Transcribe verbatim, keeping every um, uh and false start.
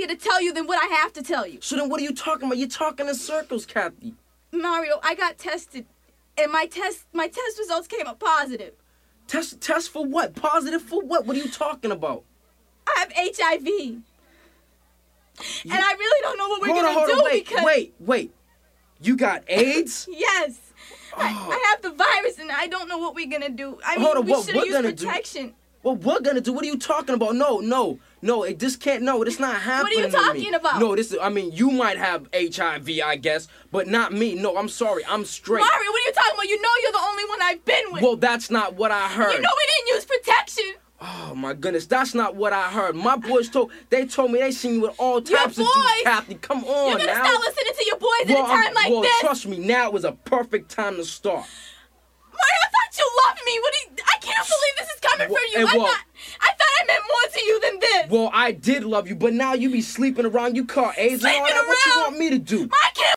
to tell you than what I have to tell you. So then what are you talking about? You're talking in circles, Kathy. Mario, I got tested, and my test my test results came up positive. Test test for what? Positive for what? What are you talking about? I have H I V. You... And I really don't know what we're hold going to do on, wait, because... Wait, wait. You got AIDS? Yes. Oh. I, I have the virus, and I don't know what we're going to do. I mean, hold on, we what should have we're used gonna protection. do? What we're gonna do? What are you talking about? No, no, no. It just can't. No, it's not happening. What are you talking to me. about? No, this is. I mean, you might have H I V, I guess, but not me. No, I'm sorry. I'm straight. Mario, what are you talking about? You know you're the only one I've been with. Well, that's not what I heard. You know we didn't use protection. Oh my goodness, that's not what I heard. My boys told. They told me they seen you with all Your types of boys? dudes. Kathy, come on You're gonna now. start listening to your boys well, at a time I'm, like well, this. trust me, now is a perfect time to start. Mario, I thought you loved me. What? Do you, I can't believe this is coming Well, from you. and I well- thought I thought I meant more to you than this. Well, I did love you, but now you be sleeping around. You caught AIDS and all Sleeping that. What you around? want me to do? Mario,